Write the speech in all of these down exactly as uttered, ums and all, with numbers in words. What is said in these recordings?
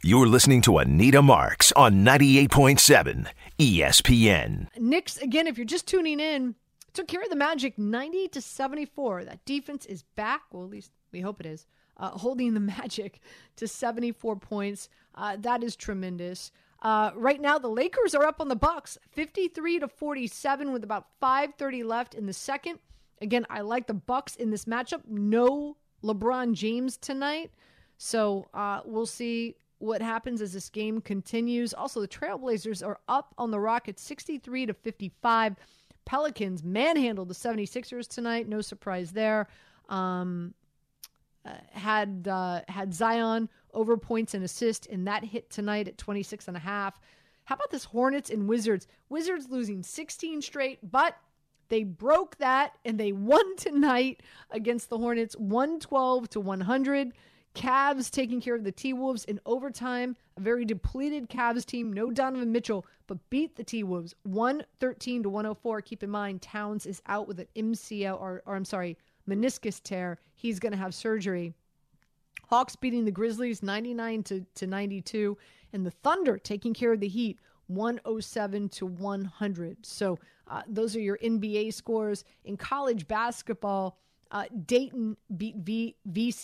You're listening to Anita Marks on ninety-eight point seven E S P N. Knicks, again, if you're just tuning in, took care of the Magic ninety to seventy-four. That defense is back. Well, at least we hope it is. Uh, holding the Magic to seventy-four points. Uh, that is tremendous. Uh, right now, the Lakers are up on the Bucks, fifty-three to forty-seven with about five thirty left in the second. Again, I like the Bucks in this matchup. No LeBron James tonight. So uh, we'll see what happens as this game continues. Also, the Trailblazers are up on the Rockets sixty-three to fifty-five. Pelicans manhandled the seventy-sixers tonight. No surprise there. Um, uh, had uh, had Zion over points and assists, and that hit tonight at twenty-six and a half. How about this Hornets and Wizards? Wizards losing sixteen straight, but they broke that, and they won tonight against the Hornets, one twelve to one hundred. Cavs taking care of the T-Wolves in overtime. A very depleted Cavs team. No Donovan Mitchell, but beat the T-Wolves one thirteen to one oh four. Keep in mind, Towns is out with an M C L, or, or I'm sorry, meniscus tear. He's going to have surgery. Hawks beating the Grizzlies ninety-nine to ninety-two. And the Thunder taking care of the Heat one oh seven to one hundred. So uh, those are your N B A scores. In college basketball, Uh, Dayton beat v-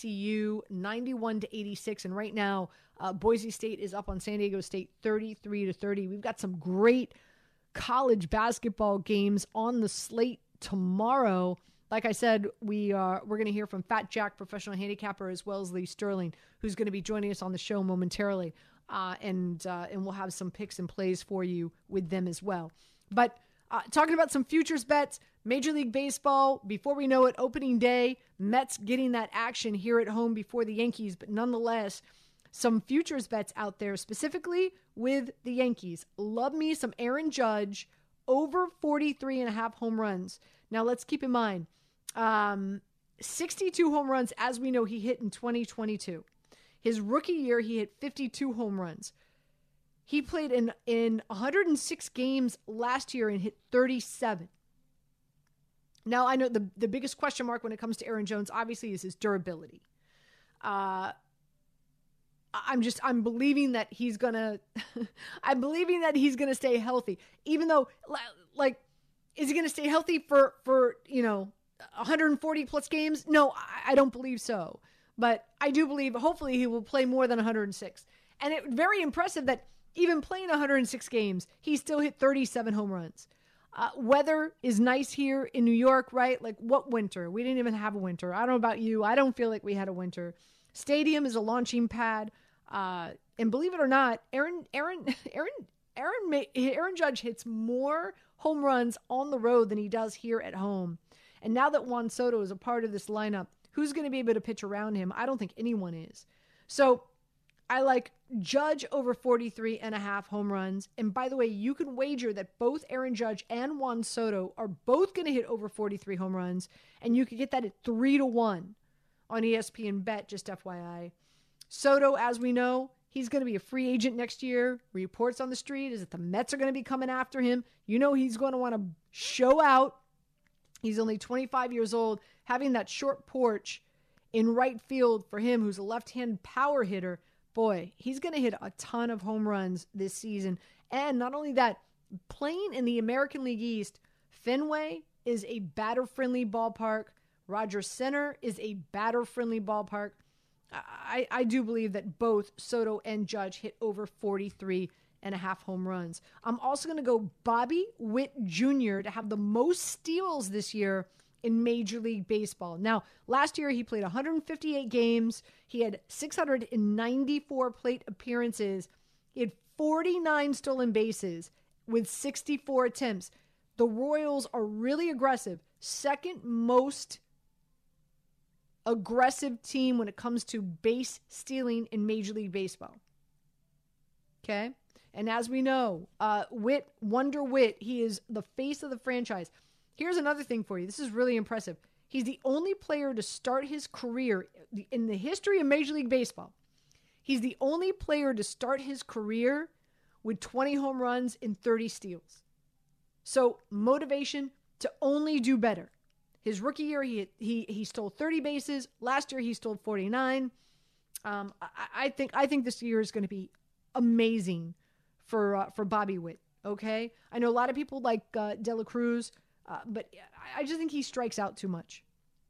VCU ninety-one to eighty-six, and right now uh, Boise State is up on San Diego State thirty-three to thirty. We've got some great college basketball games on the slate tomorrow. Like I said, we are we're going to hear from Fat Jack, professional handicapper, as well as Lee Sterling, who's going to be joining us on the show momentarily, uh, and uh, and we'll have some picks and plays for you with them as well. But Uh, talking about some futures bets, Major League Baseball, before we know it, opening day, Mets getting that action here at home before the Yankees, but nonetheless, some futures bets out there, specifically with the Yankees. Love me some Aaron Judge, over forty-three and a half home runs. Now, let's keep in mind, um, sixty-two home runs, as we know, he hit in twenty twenty-two. His rookie year, he hit fifty-two home runs. He played in, in one hundred six games last year and hit thirty-seven. Now, I know the, the biggest question mark when it comes to Aaron Jones, obviously, is his durability. Uh, I'm just, I'm believing that he's going to, I'm believing that he's going to stay healthy. Even though, like, is he going to stay healthy for, for, you know, one hundred forty plus games? No, I, I don't believe so. But I do believe, hopefully, he will play more than one hundred six. And it's very impressive that even playing one hundred six games, he still hit thirty-seven home runs. Uh, weather is nice here in New York, right? Like, what winter? We didn't even have a winter. I don't know about you. I don't feel like we had a winter. Stadium is a launching pad. Uh, and believe it or not, Aaron Aaron Aaron Aaron Aaron Judge hits more home runs on the road than he does here at home. And now that Juan Soto is a part of this lineup, who's going to be able to pitch around him? I don't think anyone is. So I like Judge over forty-three and a half home runs. And by the way, you can wager that both Aaron Judge and Juan Soto are both going to hit over forty-three home runs. And you could get that at three to one on E S P N Bet, just F Y I. Soto, as we know, he's going to be a free agent next year. Reports on the street is that the Mets are going to be coming after him. You know he's going to want to show out. He's only twenty-five years old. Having that short porch in right field for him, who's a left-hand power hitter, boy, he's going to hit a ton of home runs this season. And not only that, playing in the American League East, Fenway is a batter-friendly ballpark. Rogers Center is a batter-friendly ballpark. I, I do believe that both Soto and Judge hit over forty-three and a half home runs. I'm also going to go Bobby Witt Junior to have the most steals this year in Major League Baseball. Now, last year he played one hundred fifty-eight games. He had six hundred ninety-four plate appearances. He had forty-nine stolen bases with sixty-four attempts. The Royals are really aggressive. Second most aggressive team when it comes to base stealing in Major League Baseball. Okay? And as we know, uh, Witt, Wonder Witt, he is the face of the franchise. Here's another thing for you. This is really impressive. He's the only player to start his career in the history of Major League Baseball. He's the only player to start his career with twenty home runs and thirty steals. So motivation to only do better. His rookie year, he he he stole thirty bases. Last year, he stole forty-nine. Um, I, I think I think this year is going to be amazing for uh, for Bobby Witt. Okay, I know a lot of people like uh, De La Cruz, uh, but I just think he strikes out too much.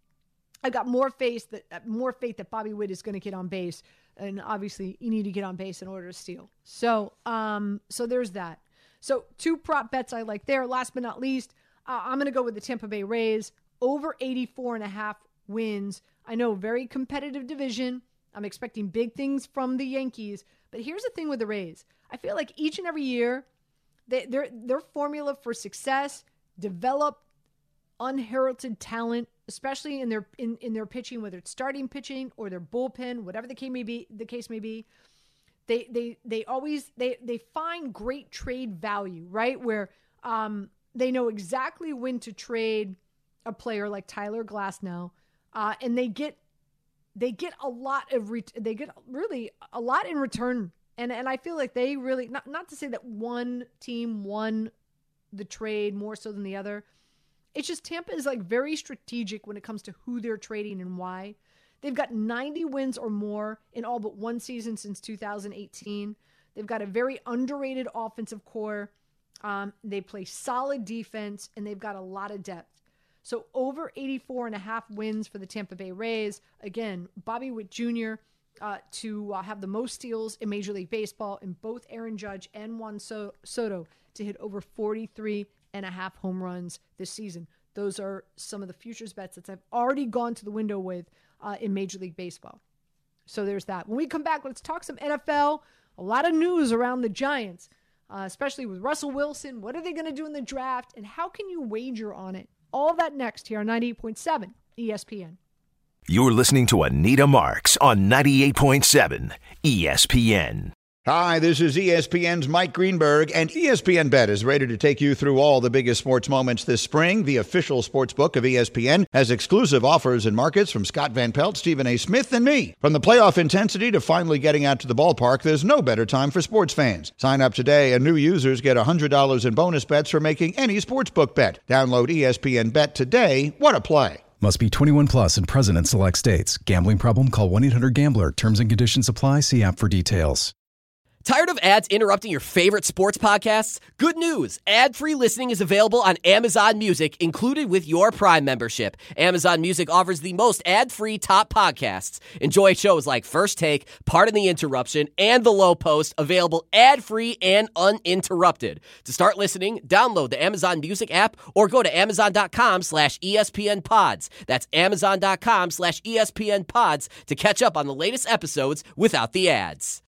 I've got more faith that more faith that Bobby Witt is going to get on base, and obviously you need to get on base in order to steal. So, um, so there's that. So two prop bets I like there. Last but not least, uh, I'm going to go with the Tampa Bay Rays over eighty-four and a half wins. I know, very competitive division. I'm expecting big things from the Yankees, but here's the thing with the Rays. I feel like each and every year, they, their their formula for success, develop unheralded talent, especially in their in, in their pitching, whether it's starting pitching or their bullpen, whatever the case may be, the case may be. They they they always they they find great trade value, right? Where um they know exactly when to trade a player like Tyler Glasnow, uh, and they get they get a lot of re- they get really a lot in return. And and I feel like they really, not not to say that one team won the trade more so than the other. It's just Tampa is like very strategic when it comes to who they're trading and why. They've got ninety wins or more in all but one season since two thousand eighteen. They've got a very underrated offensive core. Um, they play solid defense, and they've got a lot of depth. So over eighty-four and a half wins for the Tampa Bay Rays. Again, Bobby Witt Junior Uh, to uh, have the most steals in Major League Baseball, and both Aaron Judge and Juan so- Soto to hit over forty-three and a half home runs this season. Those are some of the futures bets that I've already gone to the window with uh, in Major League Baseball. So there's that. When we come back, let's talk some N F L. A lot of news around the Giants, uh, especially with Russell Wilson. What are they going to do in the draft, and how can you wager on it? All that next here on ninety-eight point seven E S P N. You're listening to Anita Marks on ninety-eight point seven E S P N. Hi, this is E S P N's Mike Greenberg, and E S P N Bet is ready to take you through all the biggest sports moments this spring. The official sports book of E S P N has exclusive offers and markets from Scott Van Pelt, Stephen A. Smith, and me. From the playoff intensity to finally getting out to the ballpark, there's no better time for sports fans. Sign up today, and new users get one hundred dollars in bonus bets for making any sportsbook bet. Download E S P N Bet today. What a play. Must be twenty-one plus and present in select states. Gambling problem? Call one eight hundred gambler. Terms and conditions apply. See app for details. Tired of ads interrupting your favorite sports podcasts? Good news. Ad-free listening is available on Amazon Music, included with your Prime membership. Amazon Music offers the most ad-free top podcasts. Enjoy shows like First Take, Pardon the Interruption, and The Low Post, available ad-free and uninterrupted. To start listening, download the Amazon Music app or go to amazon.com slash ESPN pods. That's amazon.com slash ESPN pods to catch up on the latest episodes without the ads.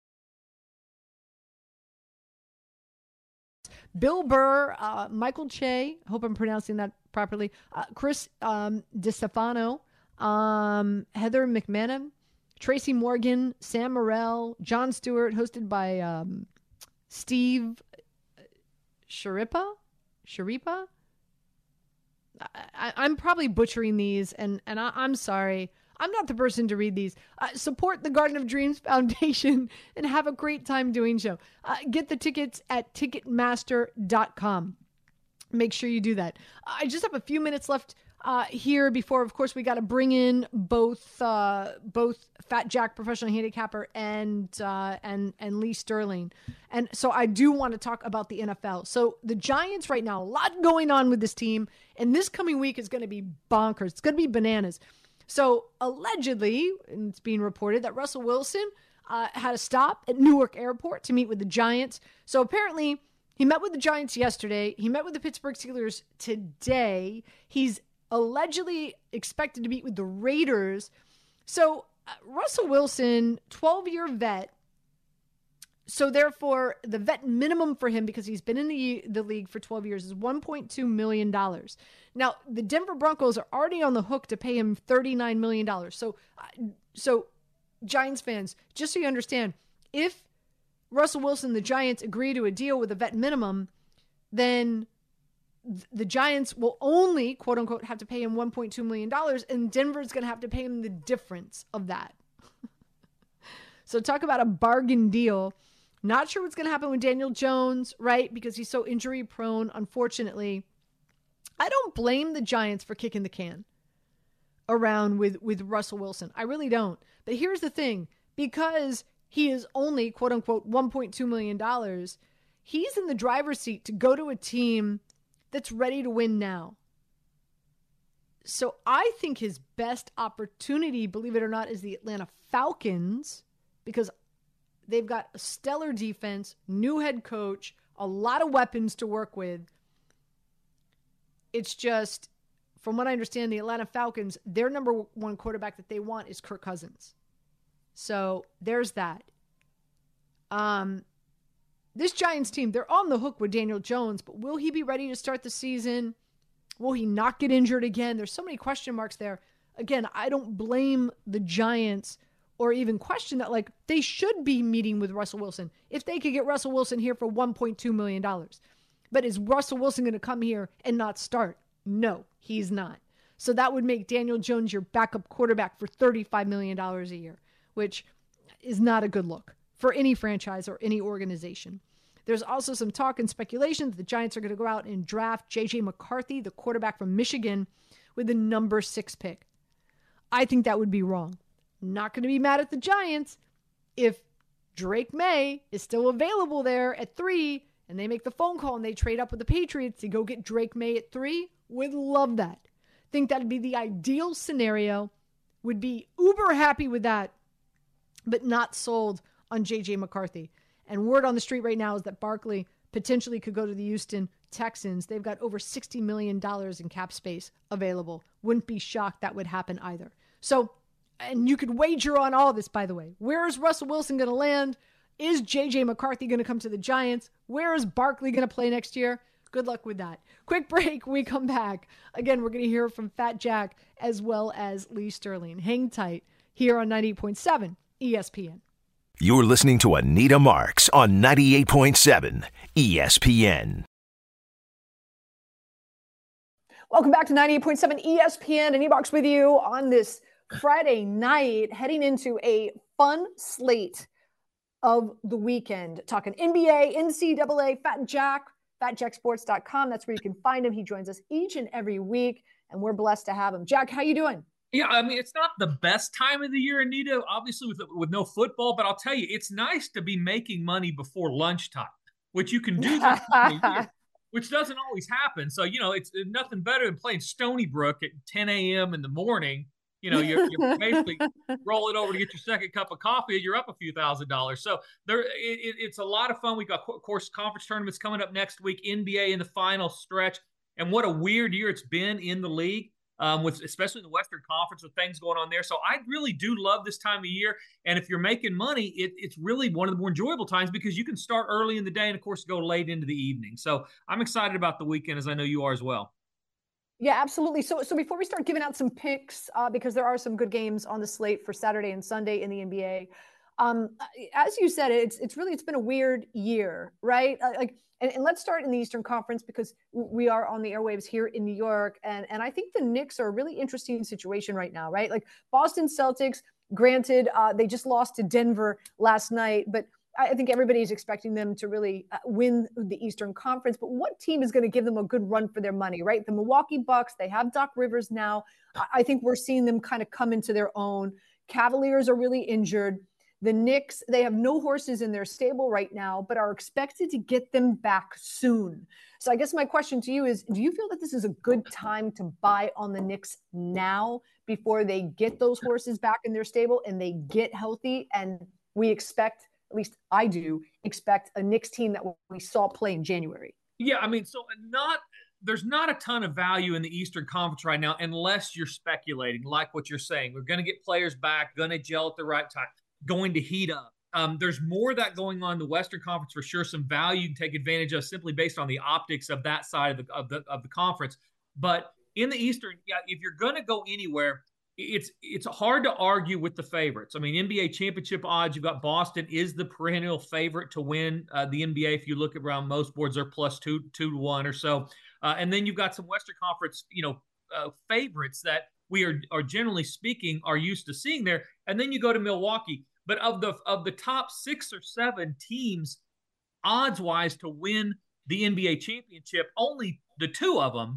Bill Burr, uh, Michael Che, I hope I'm pronouncing that properly, uh, Chris um, DiStefano, um, Heather McMahon, Tracy Morgan, Sam Morrell, Jon Stewart, hosted by um, Steve Schirripa? Schirripa? I, I'm probably butchering these, and, and I, I'm sorry. I'm not the person to read these. Uh, support the Garden of Dreams Foundation and have a great time doing so. Uh, get the tickets at ticketmaster dot com. Make sure you do that. I just have a few minutes left uh, here before, of course, we got to bring in both uh, both Fat Jack, professional handicapper, and uh, and and Lee Sterling. And so I do want to talk about the N F L. So the Giants right now, a lot going on with this team, and this coming week is going to be bonkers. It's going to be bananas. So allegedly, and it's being reported that Russell Wilson uh, had a stop at Newark Airport to meet with the Giants. So apparently he met with the Giants yesterday. He met with the Pittsburgh Steelers today. He's allegedly expected to meet with the Raiders. So uh, Russell Wilson, twelve-year vet. So therefore, the vet minimum for him, because he's been in the the league for twelve years, is one point two million dollars. Now, the Denver Broncos are already on the hook to pay him thirty-nine million dollars. So, uh, so Giants fans, just so you understand, if Russell Wilson, the Giants, agree to a deal with a vet minimum, then th- the Giants will only, quote unquote, have to pay him one point two million dollars, and Denver's going to have to pay him the difference of that. So talk about a bargain deal. Not sure what's going to happen with Daniel Jones, right? Because he's so injury prone, unfortunately. I don't blame the Giants for kicking the can. around with, with Russell Wilson. I really don't. But here's the thing. Because he is only, quote unquote, one point two million dollars, he's in the driver's seat to go to a team that's ready to win now. So I think his best opportunity, believe it or not, is the Atlanta Falcons, because they've got a stellar defense, new head coach, a lot of weapons to work with. It's just, from what I understand, the Atlanta Falcons, their number one quarterback that they want is Kirk Cousins. So there's that. Um, this Giants team, they're on the hook with Daniel Jones, but will he be ready to start the season? Will he not get injured again? There's so many question marks there. Again, I don't blame the Giants or even question that. Like, they should be meeting with Russell Wilson if they could get Russell Wilson here for one point two million dollars. But is Russell Wilson going to come here and not start? No, he's not. So that would make Daniel Jones your backup quarterback for thirty-five million dollars a year, which is not a good look for any franchise or any organization. There's also some talk and speculation that the Giants are going to go out and draft J J McCarthy, the quarterback from Michigan, with the number six pick. I think that would be wrong. Not going to be mad at the Giants if Drake May is still available there at three and they make the phone call and they trade up with the Patriots to go get Drake May at three. Would love that. Think that'd be the ideal scenario. Would be uber happy with that, but not sold on J J McCarthy. And word on the street right now is that Barkley potentially could go to the Houston Texans. They've got over sixty million dollars in cap space available. Wouldn't be shocked that would happen either. So, and you could wager on all of this, by the way. Where is Russell Wilson going to land? Is J J McCarthy going to come to the Giants? Where is Barkley going to play next year? Good luck with that. Quick break. We come back. Again, we're going to hear from Fat Jack as well as Lee Sterling. Hang tight here on ninety-eight point seven E S P N. You're listening to Anita Marks on ninety-eight point seven E S P N. Welcome back to ninety-eight point seven E S P N. Anita Marks with you on this Friday night, heading into a fun slate of the weekend. Talking N B A, N C double A, Fat Jack, fat jack sports dot com. That's where you can find him. He joins us each and every week, and we're blessed to have him. Jack, how you doing? Yeah, I mean, it's not the best time of the year, Anita, obviously with with no football, but I'll tell you, it's nice to be making money before lunchtime, which you can do this time of year, which doesn't always happen. So, you know, it's nothing better than playing Stony Brook at ten a.m. in the morning. You know, you're, you're basically rolling over to get your second cup of coffee, and you're up a few thousand dollars. So there, it, it's a lot of fun. We got, of course, conference tournaments coming up next week, N B A in the final stretch, and what a weird year it's been in the league. Um, with especially in the Western Conference with things going on there. So I really do love this time of year. And if you're making money, it, it's really one of the more enjoyable times because you can start early in the day and, of course, go late into the evening. So I'm excited about the weekend, as I know you are as well. Yeah, absolutely. So so before we start giving out some picks, uh, because there are some good games on the slate for Saturday and Sunday in the N B A, um, as you said, it's it's really, it's been a weird year, right? Uh, like, And, and let's start in the Eastern Conference because we are on the airwaves here in New York. And, and I think the Knicks are a really interesting situation right now, right? Like Boston Celtics, granted, uh, they just lost to Denver last night, but I think everybody's expecting them to really uh, win the Eastern Conference. But what team is going to give them a good run for their money, right? The Milwaukee Bucks, they have Doc Rivers now. I think we're seeing them kind of come into their own. Cavaliers are really injured. The Knicks, they have no horses in their stable right now, but are expected to get them back soon. So I guess my question to you is, do you feel that this is a good time to buy on the Knicks now before they get those horses back in their stable and they get healthy? And we expect, at least I do, expect a Knicks team that we saw play in January. Yeah, I mean, so not there's not a ton of value in the Eastern Conference right now unless you're speculating, like what you're saying. We're going to get players back, going to gel at the right time, going to heat up. Um, there's more of that going on in the Western Conference for sure. Some value you can take advantage of simply based on the optics of that side of the of the of the conference. But in the Eastern, yeah, if you're going to go anywhere, it's it's hard to argue with the favorites. I mean, N B A championship odds, you've got Boston is the perennial favorite to win uh, the N B A. If you look around most boards, they're plus two two to one or so. Uh, and then you've got some Western Conference, you know, uh, favorites that we are are generally speaking are used to seeing there. And then you go to Milwaukee. But of the of the top six or seven teams, odds-wise, to win the N B A championship, only the two of them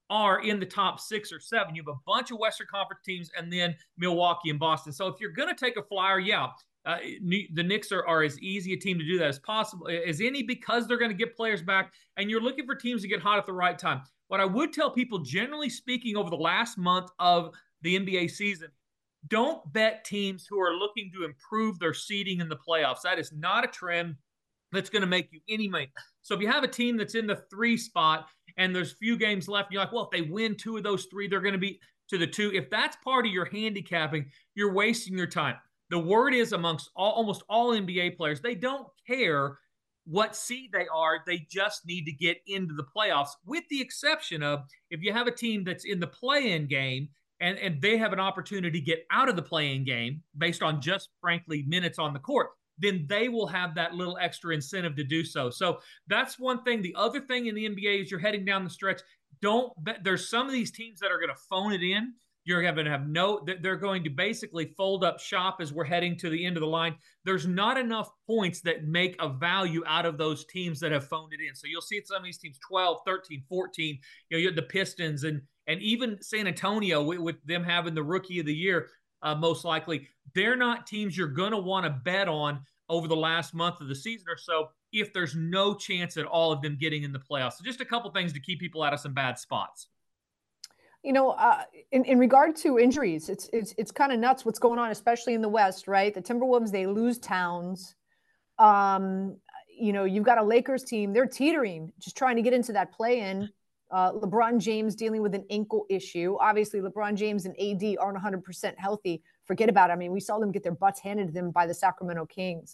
are in the top six or seven. You have a bunch of Western Conference teams and then Milwaukee and Boston. So if you're going to take a flyer, yeah, uh, the Knicks are, are as easy a team to do that as possible as any, because they're going to get players back, and you're looking for teams to get hot at the right time. What I would tell people, generally speaking, over the last month of the N B A season, don't bet teams who are looking to improve their seeding in the playoffs. That is not a trend that's going to make you any money. So if you have a team that's in the three spot and there's few games left, you're like, well, if they win two of those three, they're going to be to the two. If that's part of your handicapping, you're wasting your time. The word is amongst all, almost all N B A players, they don't care what seed they are. They just need to get into the playoffs, with the exception of if you have a team that's in the play-in game and, and they have an opportunity to get out of the play-in game based on just, frankly, minutes on the court, then they will have that little extra incentive to do so. So that's one thing. The other thing in the N B A is you're heading down the stretch. Don't bet. There's some of these teams that are going to phone it in. You're going to have no, they're going to basically fold up shop as we're heading to the end of the line. There's not enough points that make a value out of those teams that have phoned it in. So you'll see some of these teams twelve, thirteen, fourteen, you know, you have the Pistons and, and even San Antonio with, with them having the rookie of the year, uh, most likely. They're not teams you're going to want to bet on over the last month of the season or so if there's no chance at all of them getting in the playoffs. So just a couple things to keep people out of some bad spots. You know, uh, in, in regard to injuries, it's it's it's kind of nuts what's going on, especially in the West, right? The Timberwolves, they lose Towns. Um, you know, you've got a Lakers team, they're teetering, just trying to get into that play-in. Uh, LeBron James dealing with an ankle issue. Obviously, LeBron James and A D aren't one hundred percent healthy. Forget about it. I mean, we saw them get their butts handed to them by the Sacramento Kings.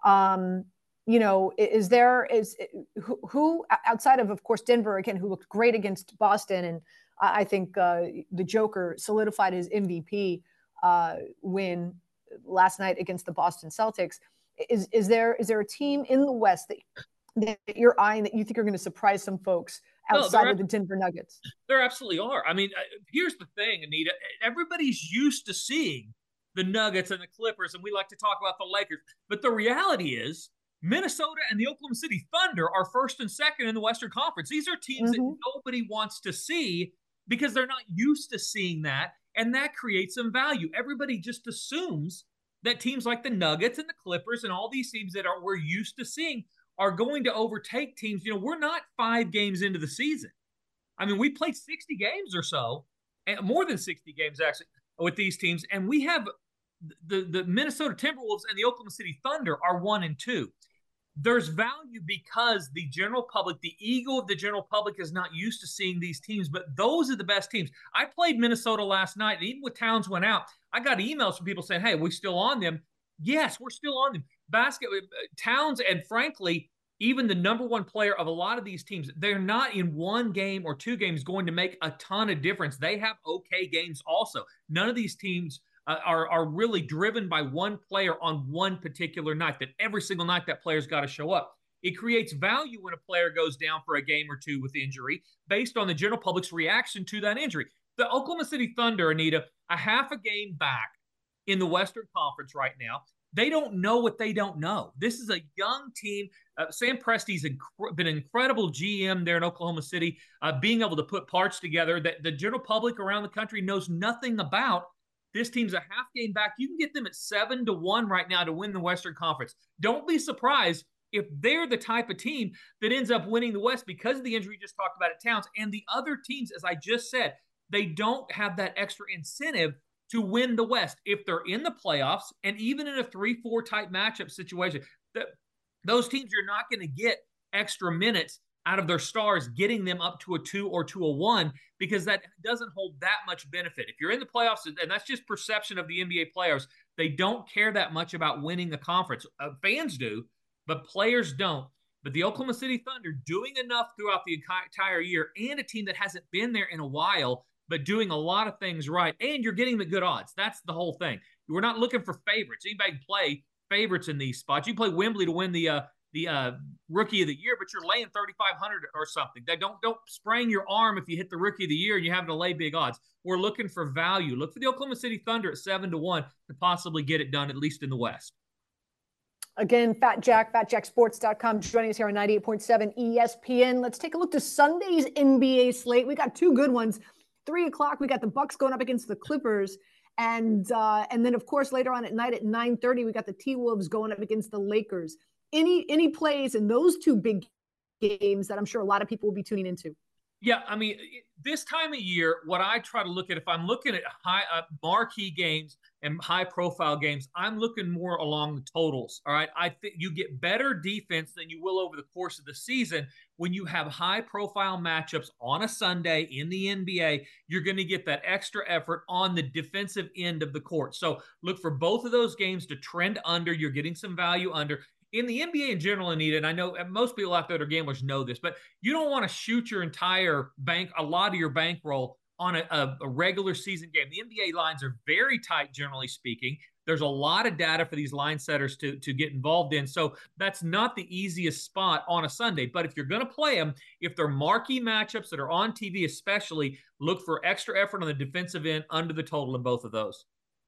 Um, you know, is there is who, who outside of, of course, Denver, again, who looked great against Boston, and I think uh, the Joker solidified his M V P uh, win last night against the Boston Celtics. Is is there is there a team in the West that, that you're eyeing that you think are going to surprise some folks outside no, of the Denver Nuggets? There absolutely are. I mean, here's the thing, Anita. Everybody's used to seeing the Nuggets and the Clippers, and we like to talk about the Lakers. But the reality is Minnesota and the Oklahoma City Thunder are first and second in the Western Conference. These are teams mm-hmm. that nobody wants to see because they're not used to seeing that, and that creates some value. Everybody just assumes that teams like the Nuggets and the Clippers and all these teams that are we're used to seeing are going to overtake teams. You know, we're not five games into the season. I mean, we played sixty games or so, and more than sixty games actually with these teams, and we have the, the Minnesota Timberwolves and the Oklahoma City Thunder are one and two. There's value because the general public, the ego of the general public is not used to seeing these teams, but those are the best teams. I played Minnesota last night, and even when Towns went out, I got emails from people saying, hey, we're still on them. Yes, we're still on them. Basket Towns, and frankly, even the number one player of a lot of these teams, they're not in one game or two games going to make a ton of difference. They have okay games also. None of these teams Uh, are, are really driven by one player on one particular night, that every single night that player's got to show up. It creates value when a player goes down for a game or two with injury based on the general public's reaction to that injury. The Oklahoma City Thunder, Anita, a half a game back in the Western Conference right now. They don't know what they don't know. This is a young team. Uh, Sam Presti's inc- been an incredible G M there in Oklahoma City, uh, being able to put parts together that the general public around the country knows nothing about. This team's a half game back. You can get them at seven to one right now to win the Western Conference. Don't be surprised if they're the type of team that ends up winning the West because of the injury you just talked about at Towns. And the other teams, as I just said, they don't have that extra incentive to win the West. If they're in the playoffs and even in a three four type matchup situation, the, those teams are not going to get extra minutes out of their stars, getting them up to a two or to a one, because that doesn't hold that much benefit. If you're in the playoffs, and that's just perception of the N B A players, they don't care that much about winning the conference. Uh, fans do, but players don't. But the Oklahoma City Thunder doing enough throughout the entire year, and a team that hasn't been there in a while, but doing a lot of things right, and you're getting them at good odds. That's the whole thing. We're not looking for favorites. Anybody can play favorites in these spots. You play Wembley to win the uh, the uh, rookie of the year, but you're laying thirty-five hundred or something. They don't don't sprain your arm if you hit the rookie of the year and you're having to lay big odds. We're looking for value. Look for the Oklahoma City Thunder at seven to one to possibly get it done, at least in the West. Again, Fat Jack, fat jack sports dot com, joining us here on ninety-eight point seven E S P N. Let's take a look to Sunday's N B A slate. We got two good ones. Three o'clock, we got the Bucks going up against the Clippers. And uh, and then, of course, later on at night at nine thirty, we got the T-Wolves going up against the Lakers. Any any plays in those two big games that I'm sure a lot of people will be tuning into? Yeah, I mean, this time of year, what I try to look at, if I'm looking at high uh, marquee games and high-profile games, I'm looking more along the totals, all right? I think you get better defense than you will over the course of the season when you have high-profile matchups on a Sunday in the N B A. You're going to get that extra effort on the defensive end of the court. So look for both of those games to trend under. You're getting some value under. In the N B A in general, Anita, and I know most people out there that are gamblers know this, but you don't want to shoot your entire bank, a lot of your bankroll on a, a, a regular season game. The N B A lines are very tight, generally speaking. There's a lot of data for these line setters to, to get involved in. So that's not the easiest spot on a Sunday. But if you're going to play them, if they're marquee matchups that are on T V especially, look for extra effort on the defensive end under the total in both of those.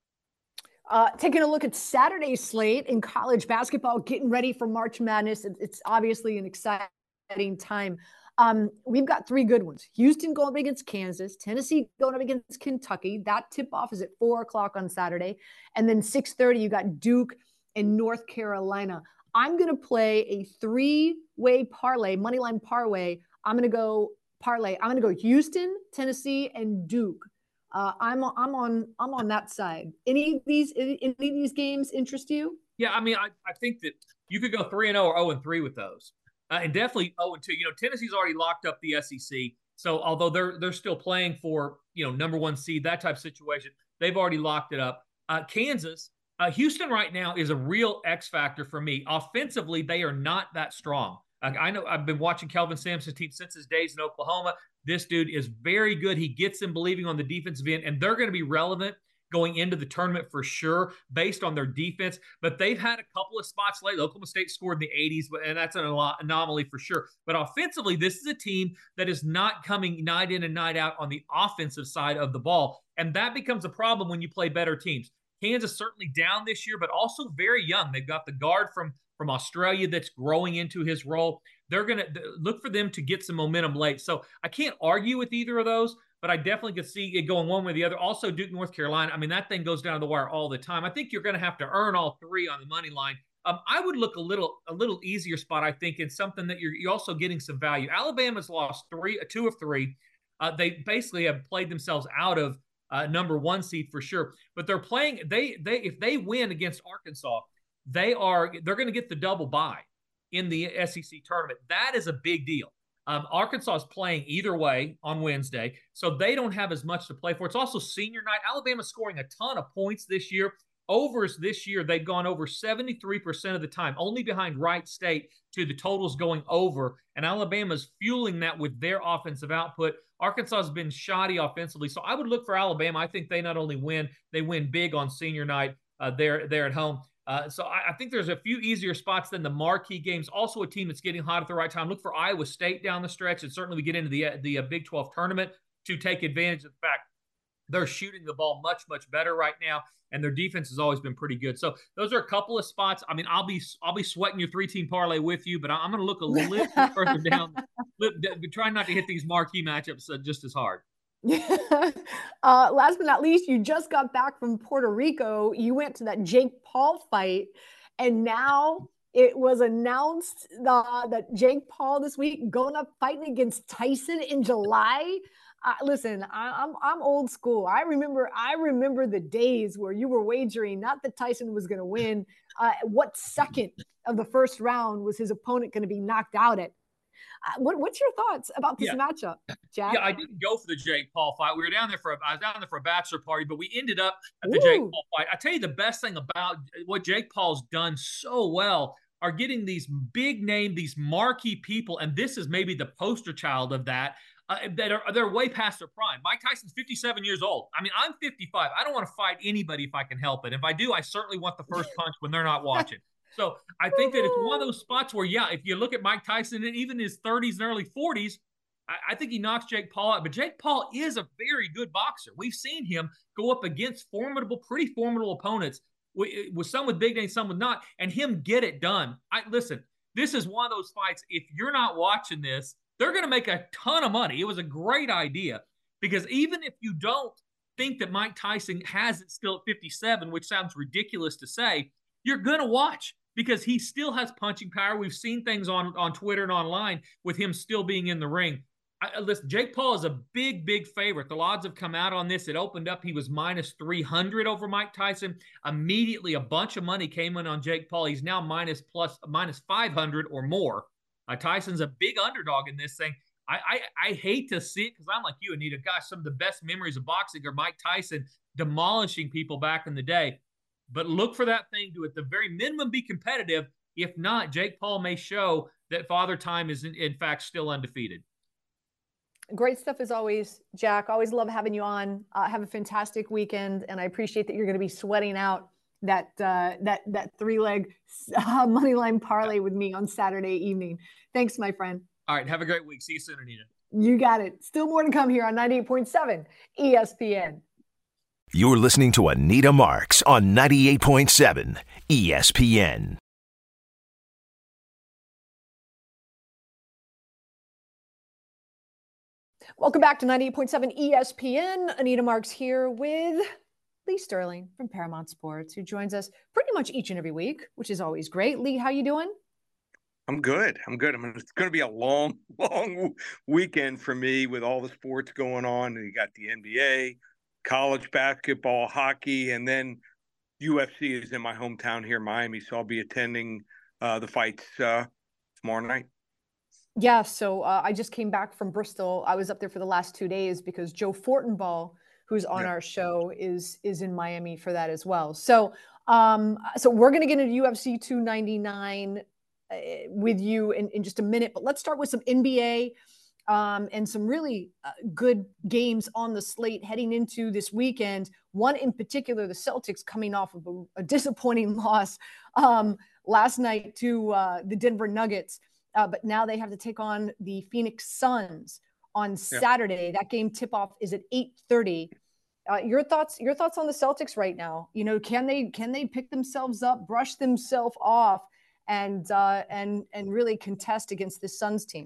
Uh, taking a look at Saturday's slate in college basketball, getting ready for March Madness. It's obviously an exciting time. Um, we've got three good ones. Houston going up against Kansas, Tennessee going up against Kentucky. That tip-off is at four o'clock on Saturday. And then six thirty, you got Duke and North Carolina. I'm going to play a three-way parlay, moneyline parlay. I'm going to go parlay. I'm going to go Houston, Tennessee, and Duke. Uh, I'm I'm on I'm on that side. Any of these any, any of these games interest you? Yeah, I mean, I, I think that you could go three and zero or zero and three with those, uh, and definitely zero and two. You know, Tennessee's already locked up the S E C, so although they're they're still playing for you know number one seed, that type of situation, they've already locked it up. Uh, Kansas, uh, Houston right now is a real X factor for me. Offensively, they are not that strong. Uh, I know I've been watching Kelvin Sampson's team since his days in Oklahoma. This dude is very good. He gets them believing on the defensive end, and they're going to be relevant going into the tournament for sure based on their defense. But they've had a couple of spots late. Oklahoma State scored in the eighties, and that's an anomaly for sure. But offensively, this is a team that is not coming night in and night out on the offensive side of the ball, and that becomes a problem when you play better teams. Kansas certainly down this year, but also very young. They've got the guard from from Australia that's growing into his role. They're going to look for them to get some momentum late. So I can't argue with either of those, but I definitely could see it going one way or the other. Also, Duke, North Carolina, I mean, that thing goes down to the wire all the time. I think you're going to have to earn all three on the money line. Um, I would look a little a little easier spot, I think, in something that you're, you're also getting some value. Alabama's lost three, two of three. Uh, they basically have played themselves out of uh, number one seed for sure. But they're playing, they they if they win against Arkansas, They are they're going to get the double bye in the S E C tournament. That is a big deal. Um, Arkansas is playing either way on Wednesday, so they don't have as much to play for. It's also senior night. Alabama's scoring a ton of points this year. Overs this year, they've gone over seventy-three percent of the time, only behind Wright State to the totals going over. And Alabama's fueling that with their offensive output. Arkansas has been shoddy offensively, so I would look for Alabama. I think they not only win, they win big on senior night uh, there, there at home. Uh, so I, I think there's a few easier spots than the marquee games. Also a team that's getting hot at the right time. Look for Iowa State down the stretch, and certainly we get into the, the uh, Big twelve tournament to take advantage of the fact they're shooting the ball much, much better right now, and their defense has always been pretty good. So those are a couple of spots. I mean, I'll be I'll be sweating your three-team parlay with you, but I'm going to look a little further down, trying not to hit these marquee matchups uh, just as hard. uh, last but not least, you just got back from Puerto Rico. You went to that Jake Paul fight, and now it was announced uh, that Jake Paul this week going up fighting against Tyson in July. Uh, listen, I, I'm I'm old school. I remember I remember the days where you were wagering not that Tyson was going to win. Uh, what second of the first round was his opponent going to be knocked out at? Uh, what, what's your thoughts about this yeah. matchup, Jack? Yeah, I didn't go for the Jake Paul fight. We were down there for a, I was down there for a bachelor party, but we ended up at the Ooh. Jake Paul fight. I tell you, the best thing about what Jake Paul's done so well are getting these big name, these marquee people, and this is maybe the poster child of that. Uh, that are they're way past their prime. Mike Tyson's fifty-seven years old. I mean, I'm fifty-five. I don't want to fight anybody if I can help it. If I do, I certainly want the first punch when they're not watching. So I think that it's one of those spots where, yeah, if you look at Mike Tyson and even his thirties and early forties, I, I think he knocks Jake Paul out. But Jake Paul is a very good boxer. We've seen him go up against formidable, pretty formidable opponents. with some with big names, some with not, and him get it done. I listen, this is one of those fights. If you're not watching this, they're going to make a ton of money. It was a great idea because even if you don't think that Mike Tyson has it still at fifty-seven, which sounds ridiculous to say, you're going to watch because he still has punching power. We've seen things on, on Twitter and online with him still being in the ring. I, listen, Jake Paul is a big, big favorite. The odds have come out on this. It opened up. He was minus three hundred over Mike Tyson. Immediately, a bunch of money came in on Jake Paul. He's now minus plus minus five hundred or more. Uh, Tyson's a big underdog in this thing. I I, I hate to see it because I'm like you, Anita. Gosh, some of the best memories of boxing are Mike Tyson demolishing people back in the day. But look for that thing to, at the very minimum, be competitive. If not, Jake Paul may show that Father Time is, in, in fact, still undefeated. Great stuff as always, Jack. Always love having you on. Uh, have a fantastic weekend, and I appreciate that you're going to be sweating out that uh, that that three-leg uh, money line parlay with me on Saturday evening. Thanks, my friend. All right, have a great week. See you soon, Anita. You got it. Still more to come here on ninety-eight point seven E S P N. You're listening to Anita Marks on ninety-eight point seven E S P N. Welcome back to ninety-eight point seven E S P N. Anita Marks here with Lee Sterling from Paramount Sports, who joins us pretty much each and every week, which is always great. Lee, how you doing? I'm good. I'm good. I mean, it's going to be a long, long weekend for me with all the sports going on. And you got the N B A, college basketball, hockey, and then U F C is in my hometown here, Miami. So I'll be attending uh, the fights uh, tomorrow night. Yeah, so uh, I just came back from Bristol. I was up there for the last two days because Joe Fortenbaugh, who's on yeah. our show, is is in Miami for that as well. So, um, so we're going to get into U F C two ninety-nine uh, with you in, in just a minute. But let's start with some N B A um, and some really uh, good games on the slate heading into this weekend. One in particular, the Celtics coming off of a, a disappointing loss um, last night to uh, the Denver Nuggets. Uh, but now they have to take on the Phoenix Suns on Saturday. Yeah. That game tip-off is at eight thirty. Uh, your thoughts? Your thoughts on the Celtics right now? You know, can they can they pick themselves up, brush themselves off, and uh, and and really contest against this Suns team?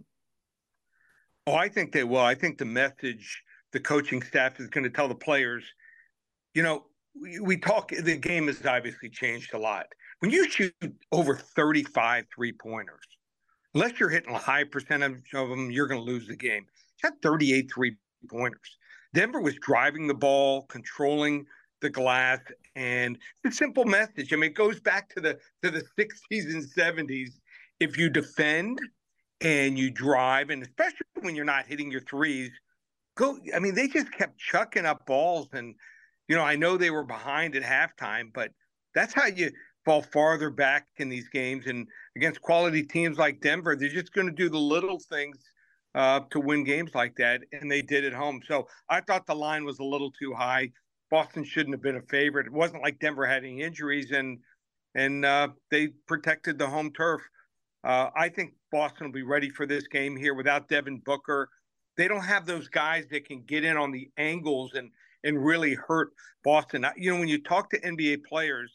Oh, I think they will. I think the message the coaching staff is going to tell the players. You know, we, we talk. The game has obviously changed a lot. When you shoot over thirty-five three-pointers. Unless you're hitting a high percentage of them, you're going to lose the game. He had thirty-eight three-pointers. Denver was driving the ball, controlling the glass, and it's a simple message. I mean, it goes back to the to the sixties and seventies. If you defend and you drive, and especially when you're not hitting your threes, go. I mean, they just kept chucking up balls, and you know, I know they were behind at halftime, but that's how you fall farther back in these games. And against quality teams like Denver, they're just going to do the little things uh, to win games like that, and they did at home. So I thought the line was a little too high. Boston shouldn't have been a favorite. It wasn't like Denver had any injuries, and and uh, they protected the home turf. Uh, I think Boston will be ready for this game here without Devin Booker. They don't have those guys that can get in on the angles and and really hurt Boston. You know, when you talk to N B A players,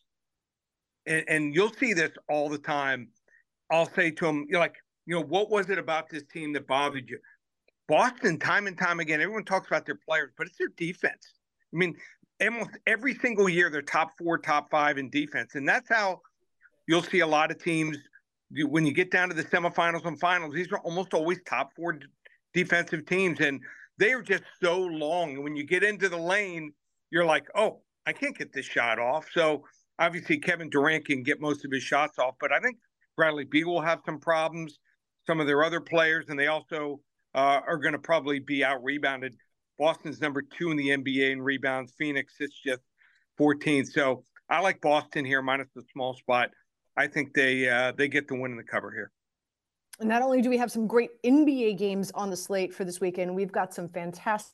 And, and you'll see this all the time. I'll say to them, you're like, you know, what was it about this team that bothered you? Boston, time and time again, everyone talks about their players, but it's their defense. I mean, almost every single year, they're top four, top five in defense. And that's how you'll see a lot of teams, when you get down to the semifinals and finals, these are almost always top four d- defensive teams. And they are just so long. And when you get into the lane, you're like, oh, I can't get this shot off. So, obviously, Kevin Durant can get most of his shots off, but I think Bradley Beal will have some problems, some of their other players, and they also uh, are going to probably be out-rebounded. Boston's number two in the N B A in rebounds. Phoenix is just fourteenth. So I like Boston here, minus the small spot. I think they uh, they get the win in the cover here. And not only do we have some great N B A games on the slate for this weekend, we've got some fantastic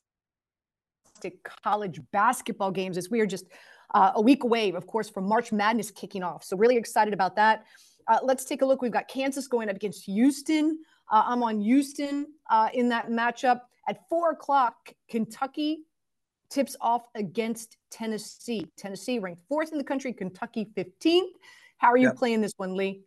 college basketball games as we are just – Uh, a week away, of course, from March Madness kicking off. So really excited about that. Uh, let's take a look. We've got Kansas going up against Houston. Uh, I'm on Houston uh, in that matchup. At four o'clock, Kentucky tips off against Tennessee. Tennessee ranked fourth in the country, Kentucky fifteenth. How are you yep. playing this one, Lee?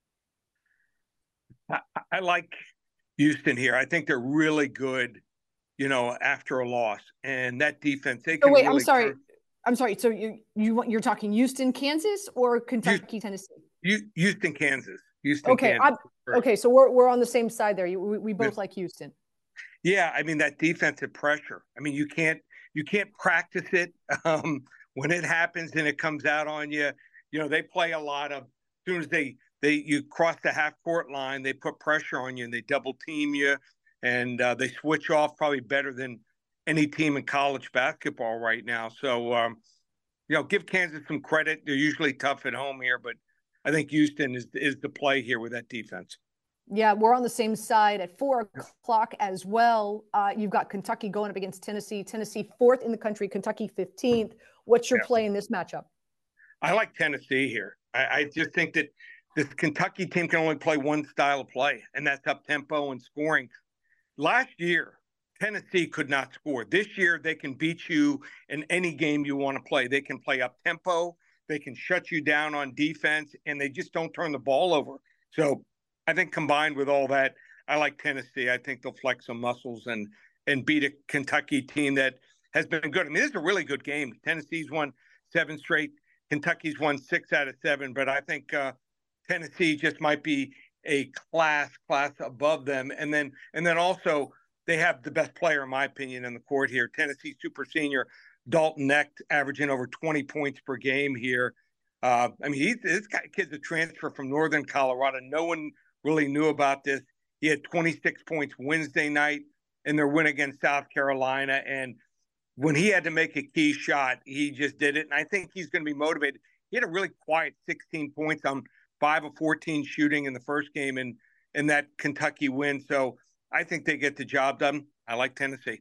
I, I like Houston here. I think they're really good, you know, after a loss. And that defense, they can oh, wait, really I'm sorry. Turn... I'm sorry. So you, you, you're talking Houston, Kansas, or Kentucky, Houston, Tennessee? Houston, Kansas. Houston, okay, Kansas. Okay, so we're, we're on the same side there. We, we both yeah. like Houston. Yeah, I mean, that defensive pressure. I mean, you can't you can't practice it. Um, when it happens and it comes out on you, you know, they play a lot of, as soon as they, they you cross the half-court line, they put pressure on you and they double-team you, and uh, they switch off probably better than any team in college basketball right now. So, um, you know, give Kansas some credit. They're usually tough at home here, but I think Houston is is the play here with that defense. Yeah, we're on the same side at four o'clock as well. Uh, you've got Kentucky going up against Tennessee. Tennessee fourth in the country, Kentucky fifteenth. What's your yeah. play in this matchup? I like Tennessee here. I, I just think that this Kentucky team can only play one style of play, and that's up tempo and scoring. Last year, Tennessee could not score. This year, they can beat you in any game you want to play. They can play up tempo. They can shut you down on defense, and they just don't turn the ball over. So I think combined with all that, I like Tennessee. I think they'll flex some muscles and and beat a Kentucky team that has been good. I mean, this is a really good game. Tennessee's won seven straight. Kentucky's won six out of seven. But I think uh, Tennessee just might be a class, class above them. And then and then also they have the best player, in my opinion, in the court here. Tennessee super senior Dalton Knecht averaging over twenty points per game here. Uh, I mean, he's, this guy, kid's a transfer from Northern Colorado. No one really knew about this. He had twenty-six points Wednesday night in their win against South Carolina. And when he had to make a key shot, he just did it. And I think he's going to be motivated. He had a really quiet sixteen points on five of fourteen shooting in the first game in, in that Kentucky win. So I think they get the job done. I like Tennessee.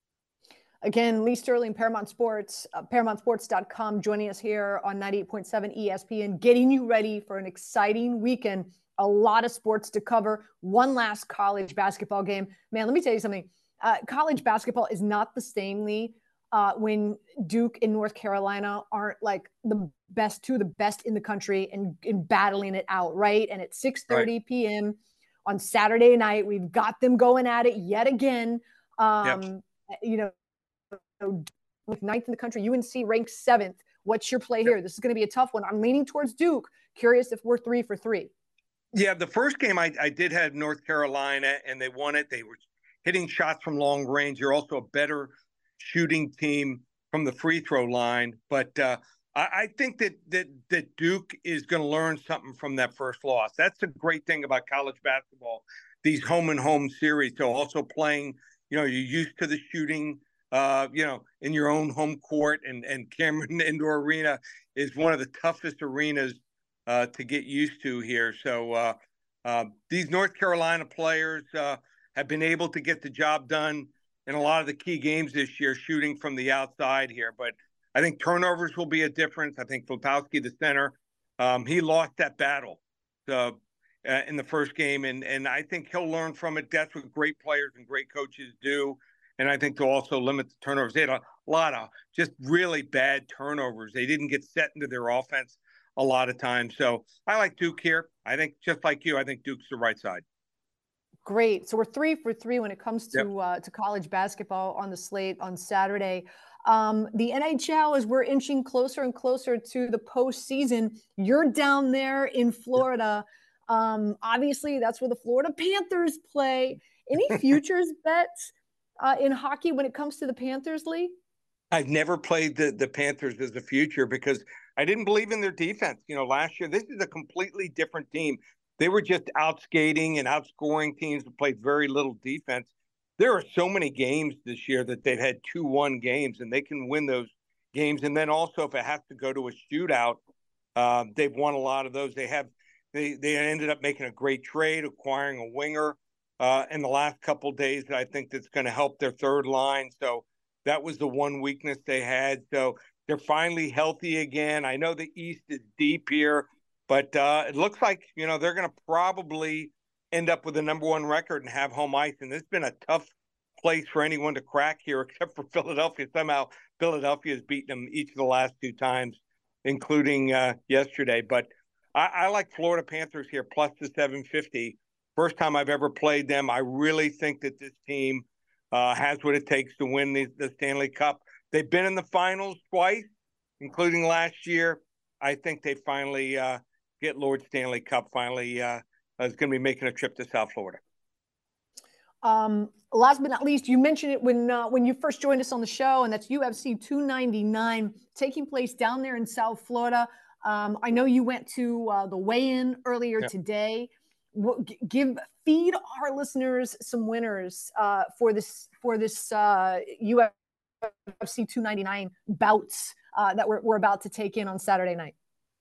Again, Lee Sterling, Paramount Sports, uh, paramount sports dot com, joining us here on ninety-eight point seven E S P N, getting you ready for an exciting weekend. A lot of sports to cover. One last college basketball game. Man, let me tell you something. Uh, college basketball is not the same, Lee, uh, when Duke and North Carolina aren't like the best, two of the best in the country and, and battling it out, right? And at six thirty right. p.m. on Saturday night, we've got them going at it yet again. Um, yep. You know, with ninth in the country, U N C ranked seventh. What's your play here? This is going to be a tough one. I'm leaning towards Duke. Curious if we're three for three. Yeah, the first game I, I did have North Carolina, and they won it. They were hitting shots from long range. You're also a better shooting team from the free throw line. But uh, I, I think that that that Duke is going to learn something from that first loss. That's the great thing about college basketball. These home and home series. So also playing, you know, you're used to the shooting. Uh, you know, in your own home court, and, and Cameron Indoor Arena is one of the toughest arenas uh, to get used to here. So uh, uh, these North Carolina players uh, have been able to get the job done in a lot of the key games this year, shooting from the outside here. But I think turnovers will be a difference. I think Filipowski, the center, um, he lost that battle uh, uh, in the first game, and and I think he'll learn from it. That's what great players and great coaches do. And I think they'll also limit the turnovers. They had a lot of just really bad turnovers. They didn't get set into their offense a lot of times. So I like Duke here. I think just like you, I think Duke's the right side. Great. So we're three for three when it comes to yep. uh, to college basketball on the slate on Saturday. Um, the N H L, as we're inching closer and closer to the postseason, you're down there in Florida. Yep. Um, obviously, that's where the Florida Panthers play. Any futures bets Uh, in hockey when it comes to the Panthers, Lee? I've never played the, the Panthers as a future because I didn't believe in their defense. You know, last year, this is a completely different team. They were just outskating and outscoring teams that played very little defense. There are so many games this year that they've had two one games, and they can win those games. And then also if it has to go to a shootout, uh, they've won a lot of those. They have they, they ended up making a great trade, acquiring a winger. Uh, in the last couple of days, I think that's going to help their third line. So that was the one weakness they had. So they're finally healthy again. I know the East is deep here, but uh, it looks like, you know, they're going to probably end up with the number one record and have home ice. And this has been a tough place for anyone to crack here except for Philadelphia. Somehow Philadelphia has beaten them each of the last two times, including uh, yesterday. But I, I like Florida Panthers here, plus the seven fifty. First time I've ever played them. I really think that this team uh, has what it takes to win the, the Stanley Cup. They've been in the finals twice, including last year. I think they finally uh, get Lord Stanley Cup, finally uh, is going to be making a trip to South Florida. Um, last but not least, you mentioned it when uh, when you first joined us on the show, and that's U F C two ninety-nine taking place down there in South Florida. Um, I know you went to uh, the weigh-in earlier yep. today. Give feed our listeners some winners uh, for this for this uh, U F C two ninety-nine bouts uh, that we're we're about to take in on Saturday night.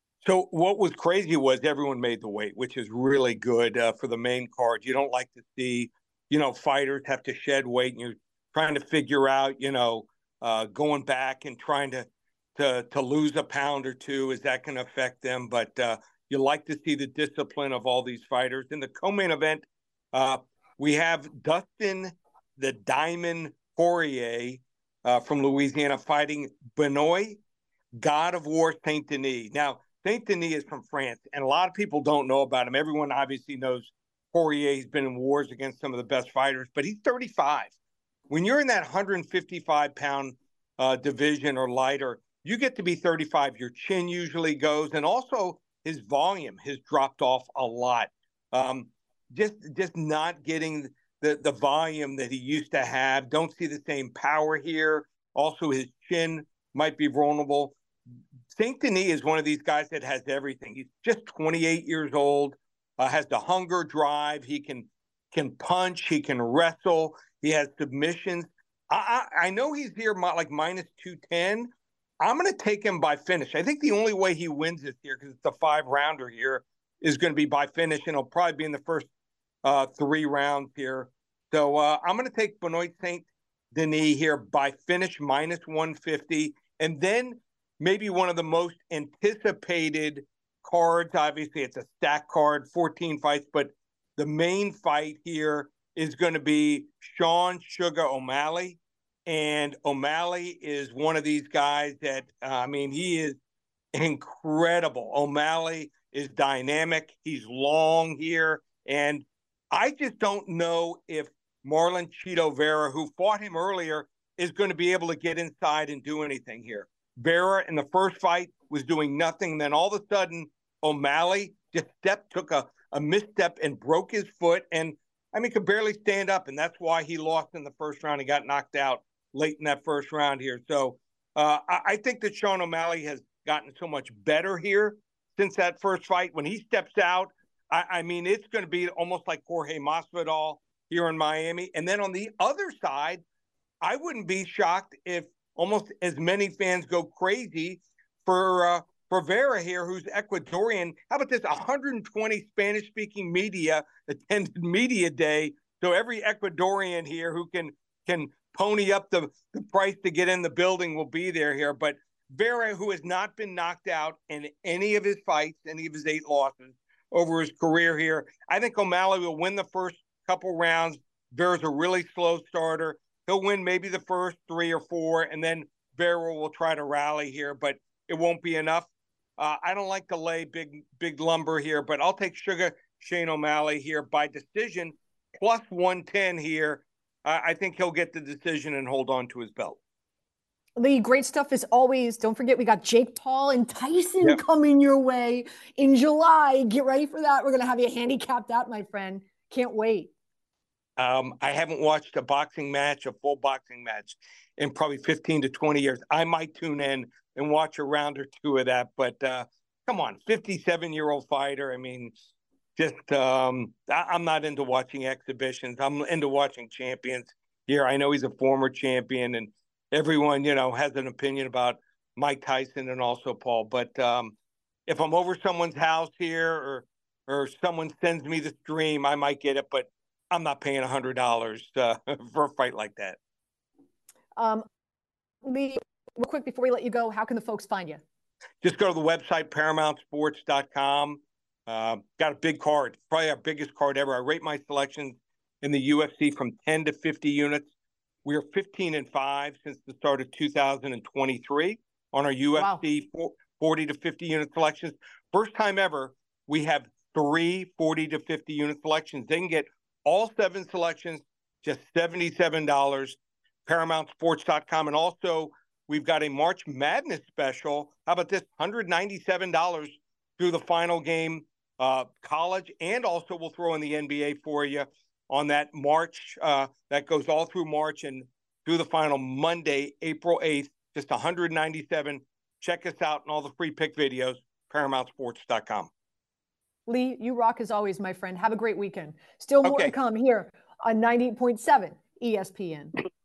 So what was crazy was everyone made the weight, which is really good uh, for the main card. You don't like to see, you know, fighters have to shed weight, and you're trying to figure out, you know, uh, going back and trying to to to lose a pound or two. Is that going to affect them? But uh, you like to see the discipline of all these fighters. In the co-main event, uh, we have Dustin the Diamond Poirier uh, from Louisiana fighting Benoit, God of War Saint Denis. Now, Saint Denis is from France, and a lot of people don't know about him. Everyone obviously knows Poirier. He's been in wars against some of the best fighters, but he's thirty-five. When you're in that one fifty-five pound uh, division or lighter, you get to be thirty-five. Your chin usually goes, and also his volume has dropped off a lot. Um, just, just not getting the, the volume that he used to have. Don't see the same power here. Also, his chin might be vulnerable. Saint Denis is one of these guys that has everything. He's just twenty-eight years old, uh, has the hunger, drive. He can can punch. He can wrestle. He has submissions. I, I, I know he's here like minus two ten. I'm going to take him by finish. I think the only way he wins this year, because it's a five-rounder here, is going to be by finish, and it'll probably be in the first uh, three rounds here. So uh, I'm going to take Benoit Saint Denis here by finish, minus one fifty. And then maybe one of the most anticipated cards. Obviously, it's a stack card, fourteen fights, but the main fight here is going to be Sean Sugar O'Malley. And O'Malley is one of these guys that, uh, I mean, he is incredible. O'Malley is dynamic. He's long here. And I just don't know if Marlon Chito Vera, who fought him earlier, is going to be able to get inside and do anything here. Vera in the first fight was doing nothing. Then all of a sudden, O'Malley just stepped, took a, a misstep and broke his foot. And, I mean, could barely stand up. And that's why he lost in the first round. He got knocked out late in that first round here. So uh, I, I think that Sean O'Malley has gotten so much better here since that first fight. When he steps out, I, I mean, it's going to be almost like Jorge Masvidal here in Miami. And then on the other side, I wouldn't be shocked if almost as many fans go crazy for uh, for Vera here, who's Ecuadorian. How about this? one hundred twenty Spanish-speaking media attended media day. So every Ecuadorian here who can can pony up the, the price to get in the building will be there here. But Vera, who has not been knocked out in any of his fights, any of his eight losses over his career here, I think O'Malley will win the first couple rounds. Vera's a really slow starter. He'll win maybe the first three or four, and then Vera will try to rally here, but it won't be enough. Uh, I don't like to lay big, big lumber here, but I'll take Sugar Shane O'Malley here by decision, plus one ten here. Uh, I think he'll get the decision and hold on to his belt. Lee, great stuff as always. Don't forget, we got Jake Paul and Tyson yep. coming your way in July. Get ready for that. We're going to have you handicapped out, my friend. Can't wait. Um, I haven't watched a boxing match, a full boxing match, in probably fifteen to twenty years. I might tune in and watch a round or two of that, but uh, come on, fifty-seven-year-old fighter. I mean, just um, I, I'm not into watching exhibitions. I'm into watching champions here. I know he's a former champion, and everyone, you know, has an opinion about Mike Tyson and also Paul. But um, if I'm over someone's house here or or someone sends me the stream, I might get it, but I'm not paying one hundred dollars uh, for a fight like that. Um, Lee, real quick before we let you go, how can the folks find you? Just go to the website, paramount sports dot com. Uh, got a big card, probably our biggest card ever. I rate my selections in the U F C from ten to fifty units. We are fifteen and five since the start of two thousand twenty-three on our U F C wow. forty to fifty unit selections. First time ever, we have three forty to fifty unit selections. They can get all seven selections, just seventy-seven dollars, paramount sports dot com. And also, we've got a March Madness special. How about this? one hundred ninety-seven dollars through the final game, uh, college, and also we'll throw in the N B A for you on that March. Uh, that goes all through March and through the final Monday, April eighth, just one hundred ninety-seven dollars. Check us out and all the free pick videos, paramount sports dot com. Lee, you rock as always, my friend. Have a great weekend. Still more okay. to come here on ninety-eight point seven E S P N.